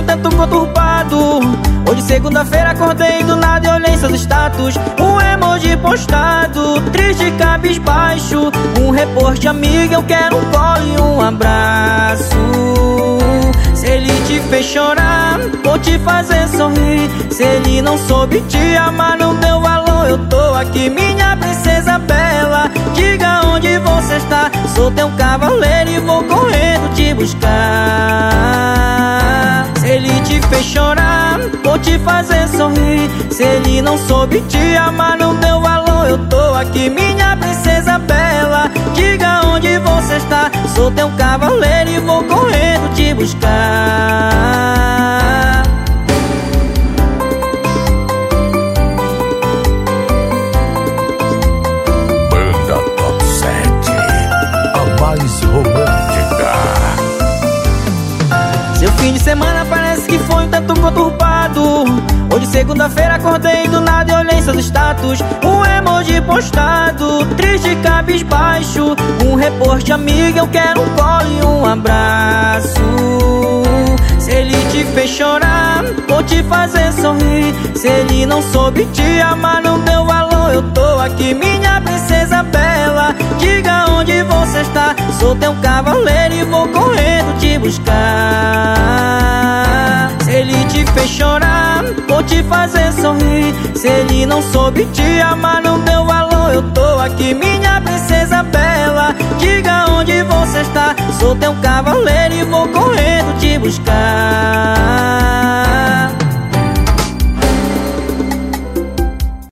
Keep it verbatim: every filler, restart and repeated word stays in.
tanto conturbado. Hoje segunda-feira acordei do nada e olhei seus status. Um emoji postado, triste, cabisbaixo. Um repost amigo, eu quero um colo e um abraço. Se ele te fez chorar, vou te fazer sorrir. Se ele não soube te amar no meu valor, eu tô aqui, minha princesa bela. Diga onde você está, sou teu cavaleiro e vou correndo te buscar. Se ele te fez chorar, vou te fazer sorrir. Se ele não soube te amar no meu valor, eu tô aqui, minha princesa bela. Diga onde você está, sou teu cavaleiro e vou correndo te buscar. Banda Top sete, a mais romântica. Seu fim de semana parece que foi um tanto conturbado. Hoje segunda-feira acordei do nada e olhei seus status. Um emoji postado, triste, cabisbaixo. Um repost amigo, eu quero um colo e um abraço. Se ele te fez chorar, vou te fazer sorrir. Se ele não soube te amar no meu valor, eu tô aqui, minha princesa bela. Diga onde você está, sou teu cavaleiro e vou correndo te buscar. Se ele te fez chorar, vou te fazer sorrir. Se ele não soube te amar no meu valor, eu tô aqui, minha princesa bela. Diga onde você está, sou teu cavaleiro e vou correndo te buscar.